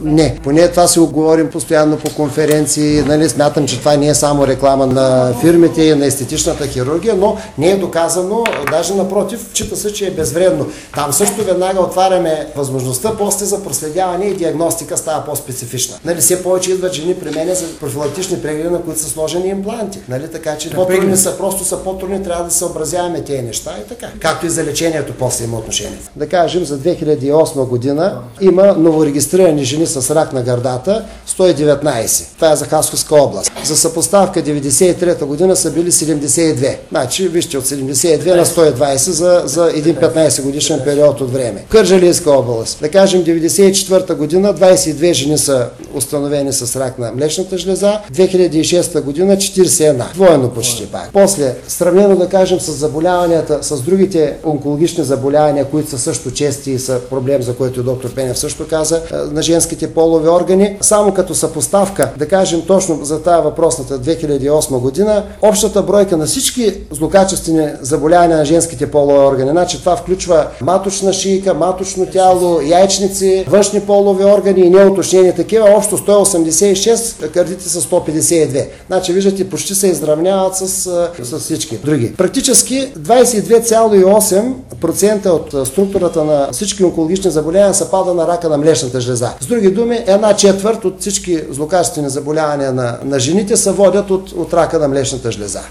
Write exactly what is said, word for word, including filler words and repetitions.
Не, поне това си говорим постоянно по конференции, нали, смятам, че това не е само реклама на фирмите и на естетичната хирургия, но не е доказано, даже напротив, чита се, че е безвредно. Там също веднага отваряме възможността после за проследяване и диагностика става по-специфична. Нали, все повече идват жени при мен за профилактични прегледи, на които са сложени импланти. Нали, така че по-трудни са, просто са по-трудни, трябва да съобразяваме тези неща и така. Както и за лечението после има отношение. Да кажем, за две хиляди и осма година има новорегистрирани жени с рак на гърдата сто и деветнайсет. Това е за Хасковска област. За съпоставка деветдесет и трета година са били седемдесет и две. Значи, вижте, от седемдесет и две на сто и двайсет за, за един петнайсет годишен период от време. Кърджалийска област. Да кажем, деветдесет и четвърта година двайсет и две жени са установени с рак на млечната жлеза. две хиляди и шеста година четирийсет и една. Двойно почти пак. После, сравнено да кажем с заболяванията, с другите онкологични заболявания, които са също чести и са проблем, за който доктор Пенев също каза, на женските полови органи, само като съпоставка, да кажем точно за тази въпросната две хиляди и осма година, общата бройка на всички злокачествени заболявания на женските полови органи, значи това включва маточна шийка, маточно тяло, яйчници, външни полови органи и неуточнени такива, общо сто осемдесет и шест, кърдите са сто петдесет и две. Значи виждате, почти се изравняват с, с всички други. Практически двайсет и две цяло и осем процента от структурата на всички онкологични заболявания се пада на рака на млечната жлеза. С други думи, една четвърт от всички злокачествени заболявания на, на жените се водят от, от рака на млечната жлеза.